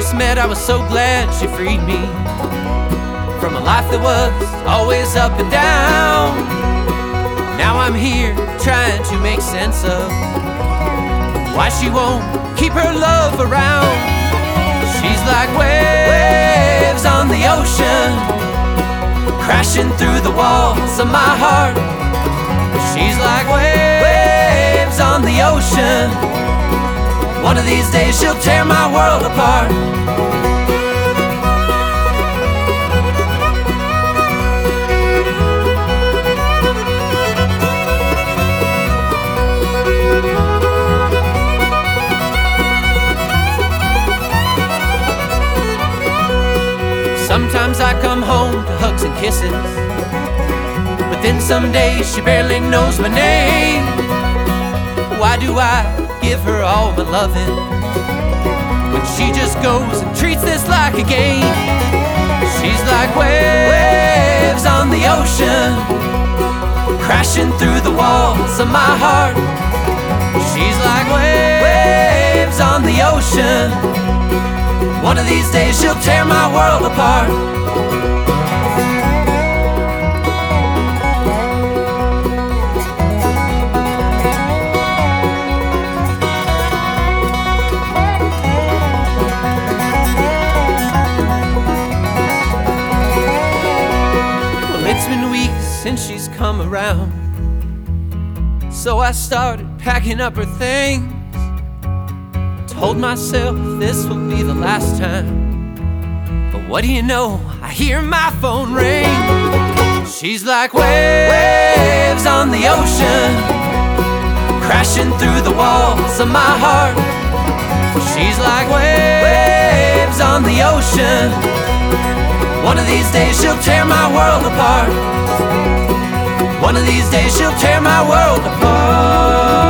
first met, I was so glad she freed me from a life that was always up and down. Now I'm here trying to make sense of why she won't keep her love around. She's like waves on the ocean, crashing through the walls of my heart. She's like waves on the ocean. One of these days she'll tear my world apart. Sometimes I come home to hugs and kisses, but then some days she barely knows my name. Why do I give her all my loving when she just goes and treats this like a game? She's like waves on the ocean, crashing through the walls of my heart. She's like waves on the ocean. One of these days she'll tear my world apart. Well, it's been weeks since she's come around, so I started packing up her things. Told myself this will be the last time, but what do you know, I hear my phone ring. She's like waves on the ocean, crashing through the walls of my heart. She's like waves on the ocean. One of these days she'll tear my world apart. One of these days she'll tear my world apart.